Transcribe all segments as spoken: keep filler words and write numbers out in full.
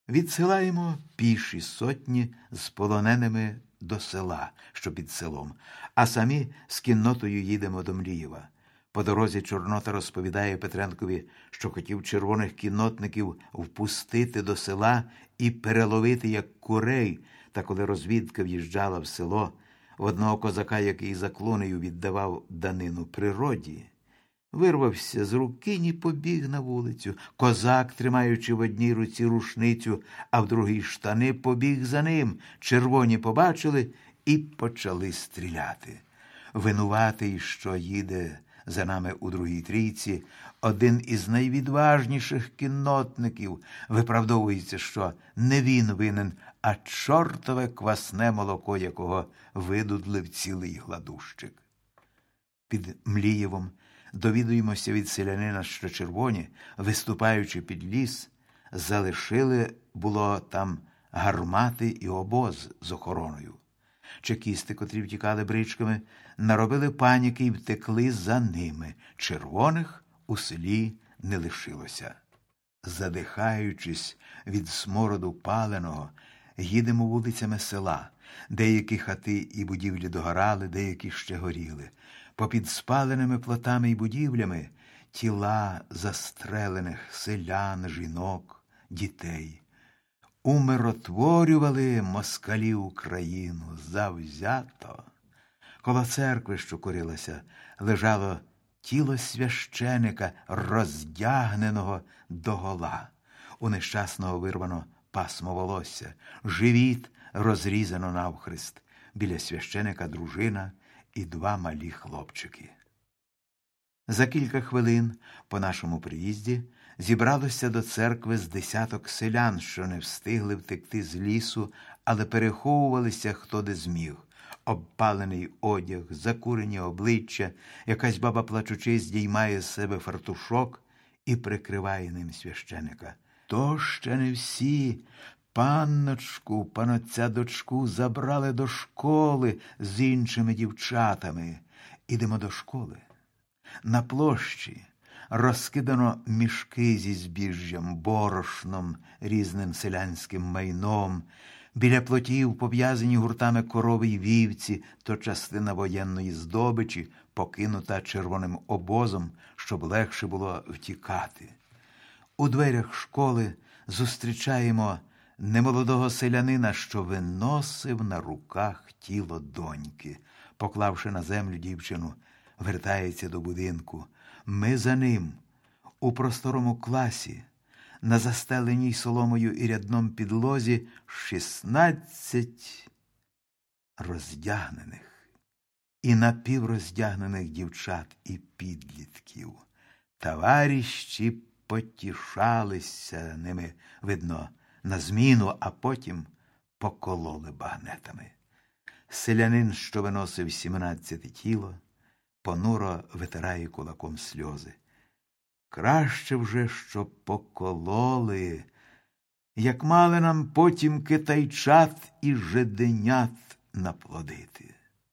Відсилаємо піші сотні з полоненими до села, що під селом, а самі з кіннотою їдемо до Млієва. По дорозі Чорнота розповідає Петренкові, що хотів червоних кіннотників впустити до села і переловити як курей, та коли розвідка в'їжджала в село, в одного козака, який за клунею віддавав данину природі, вирвався з рук кінь і побіг на вулицю. Козак, тримаючи в одній руці рушницю, а в другій штани, побіг за ним. Червоні побачили і почали стріляти. Винуватий, що їде за нами у другій трійці, один із найвідважніших кіннотників, виправдовується, що не він винен, а чортове квасне молоко, якого видудлив цілий гладущик. Під Млієвом довідуємося від селянина, що червоні, виступаючи під ліс, залишили, було там, гармати і обоз з охороною. Чекісти, котрі втікали бричками, наробили паніки і втекли за ними. Червоних у селі не лишилося. Задихаючись від смороду паленого, їдемо вулицями села. Деякі хати і будівлі догорали, деякі ще горіли. Попід спаленими плотами і будівлями тіла застрелених селян, жінок, дітей. Умиротворювали москалі Україну завзято. Коло церкви, що курилася, лежало тіло священика, роздягненого догола. У нещасного вирвано пасмо волосся, живіт розрізано навхрест. Біля священика дружина і два малі хлопчики. За кілька хвилин по нашому приїзді зібралося до церкви з десяток селян, що не встигли втекти з лісу, але переховувалися хто де зміг. Обпалений одяг, закурені обличчя, якась баба плачучи здіймає з себе фартушок і прикриває ним священика. То ще не всі. Панночку, панотця дочку забрали до школи з іншими дівчатами. Ідемо до школи. На площі розкидано мішки зі збіжжям, борошном, різним селянським майном. Біля плотів пов'язані гуртами корови й вівці, то частина воєнної здобичі, покинута червоним обозом, щоб легше було втікати. У дверях школи зустрічаємо немолодого селянина, що виносив на руках тіло доньки. Поклавши на землю дівчину, вертається до будинку. Ми за ним. У просторому класі, на застеленій соломою і рядном підлозі, шістнадцять роздягнених і напівроздягнених дівчат і підлітків. Товаріщі потішалися ними, видно, на зміну, а потім покололи багнетами. Селянин, що виносив сімнадцяте тіло, понуро витирає кулаком сльози. Краще вже, щоб покололи, як мали нам потім китайчат і жиденят наплодити.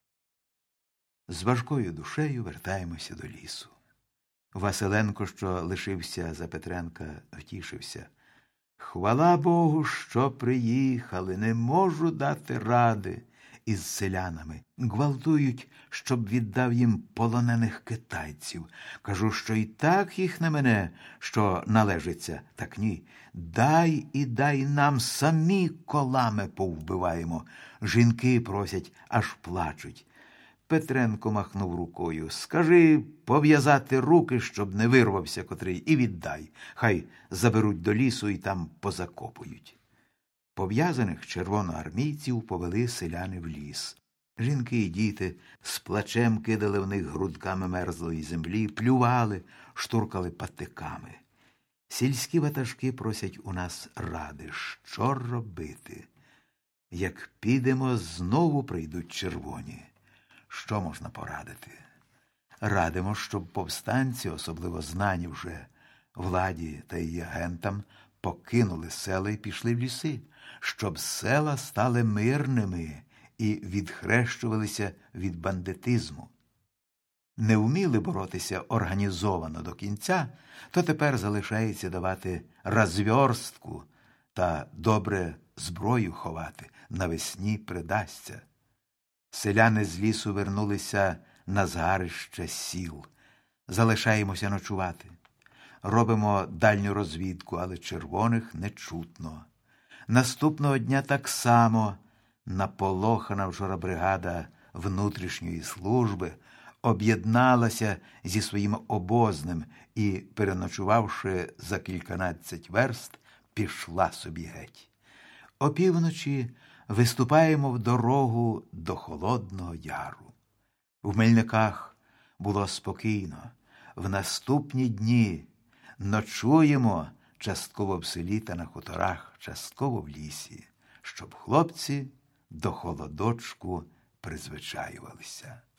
З важкою душею вертаємося до лісу. Василенко, що лишився за Петренка, втішився. Хвала Богу, що приїхали, не можу дати ради із селянами. Гвалтують, щоб віддав їм полонених китайців. Кажу, що і так їх не мене, що належиться. Так ні, дай і дай нам, самі колами повбиваємо. Жінки просять, аж плачуть. Петренко махнув рукою. Скажи пов'язати руки, щоб не вирвався котрий, і віддай. Хай заберуть до лісу і там позакопують. Пов'язаних червоноармійців повели селяни в ліс. Жінки і діти з плачем кидали в них грудками мерзлої землі, плювали, штуркали патиками. Сільські ватажки просять у нас ради, що робити. Як підемо, знову прийдуть червоні. Що можна порадити? Радимо, щоб повстанці, особливо знані вже владі та її агентам, покинули села і пішли в ліси, щоб села стали мирними і відхрещувалися від бандитизму. Не вміли боротися організовано до кінця, то тепер залишається давати розвёрстку та добре зброю ховати, навесні придасться. Селяни з лісу вернулися на згарище сіл. Залишаємося ночувати. Робимо дальню розвідку, але червоних не чутно. Наступного дня так само наполохана вчора бригада внутрішньої служби об'єдналася зі своїм обозним і, переночувавши за кільканадцять верст, пішла собі геть. Опівночі виступаємо в дорогу до Холодного Яру. В Мельниках було спокійно. В наступні дні ночуємо частково в селі та на хуторах, частково в лісі, щоб хлопці до холодочку призвичаювалися.